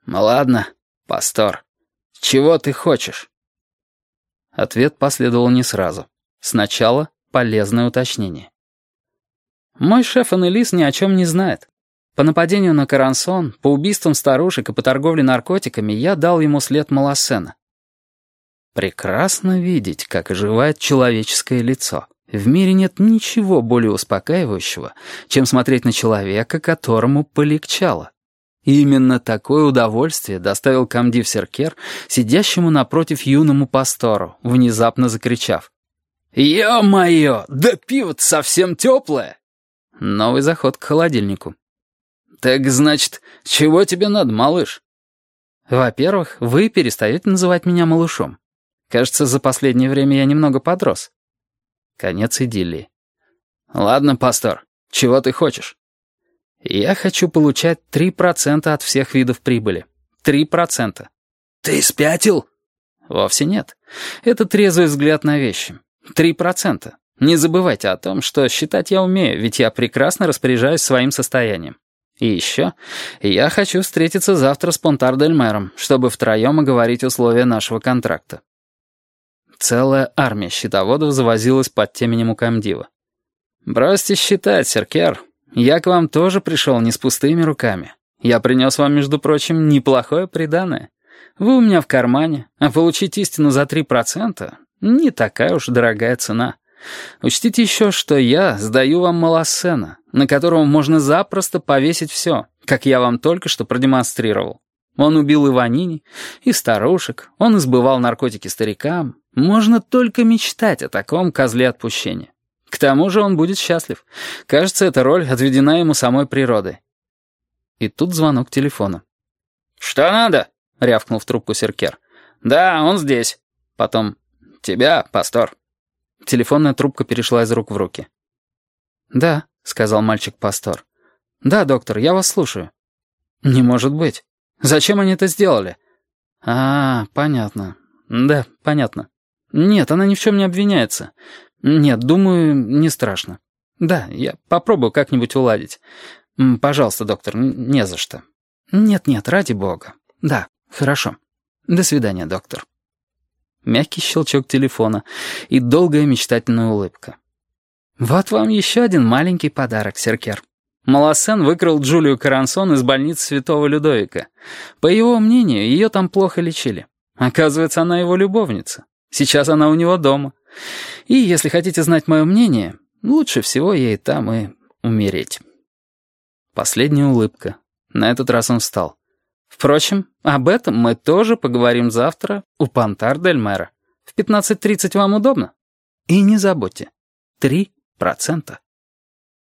«Ладно, Пастор, чего ты хочешь?» Ответ последовал не сразу. Сначала полезное уточнение. «Мой шеф Аннелис ни о чем не знает. По нападению на Корансон, по убийствам старушек и по торговле наркотиками я дал ему след Малассена». Прекрасно видеть, как оживает человеческое лицо. В мире нет ничего более успокаивающего, чем смотреть на человека, которому полегчало. И именно такое удовольствие доставил комдив Серкер, сидящему напротив юному пастору, внезапно закричав: «Ё-моё, да пиво-то совсем теплое!» Новый заход к холодильнику. «Так, значит, чего тебе надо, малыш?» «Во-первых, вы перестаете называть меня малышом. Кажется, за последнее время я немного подрос». Конец идиллии. «Ладно, Пастор, чего ты хочешь?» «Я хочу получать 3% от всех видов прибыли. 3%. «Ты спятил?» «Вовсе нет. Это трезвый взгляд на вещи. 3%. Не забывайте о том, что считать я умею, ведь я прекрасно распоряжаюсь своим состоянием. И еще, я хочу встретиться завтра с Понтар-дель-Мером, чтобы втроем оговорить условия нашего контракта». Целая армия счетоводов завозилась под теменем у комдива. «Бросьте считать, Серкер. Я к вам тоже пришел не с пустыми руками. Я принес вам, между прочим, неплохое приданое. Вы у меня в кармане, а получить истину за 3% — не такая уж дорогая цена. Учтите еще, что я сдаю вам Малассена, на которого можно запросто повесить все, как я вам только что продемонстрировал. Он убил и Ванини, и старушек, он избывал наркотики старикам. Можно только мечтать о таком козле отпущения. К тому же он будет счастлив. Кажется, эта роль отведена ему самой природой». И тут звонок телефона. «Что надо?» — рявкнул в трубку Серкер. «Да, он здесь». Потом: «Тебя, Пастор». Телефонная трубка перешла из рук в руки. «Да», — сказал мальчик-пастор. «Да, доктор, я вас слушаю». «Не может быть. Зачем они это сделали?» Понятно. Да, понятно. Нет, она ни в чем не обвиняется. Нет, думаю, не страшно. Да, я попробую как-нибудь уладить. Пожалуйста, доктор, не за что. Нет, ради бога. Да, хорошо. До свидания, доктор». Мягкий щелчок телефона и долгая мечтательная улыбка. «Вот вам еще один маленький подарок, Серкер. Малассен выкрал Джулию Корансон из больницы Святого Людовика. По его мнению, ее там плохо лечили. Оказывается, она его любовница. Сейчас она у него дома. И, если хотите знать мое мнение, лучше всего ей там и умереть». Последняя улыбка. На этот раз он встал. «Впрочем, об этом мы тоже поговорим завтра у Понтар-дель-Мера. В 15:30 вам удобно? И не забудьте, 3%.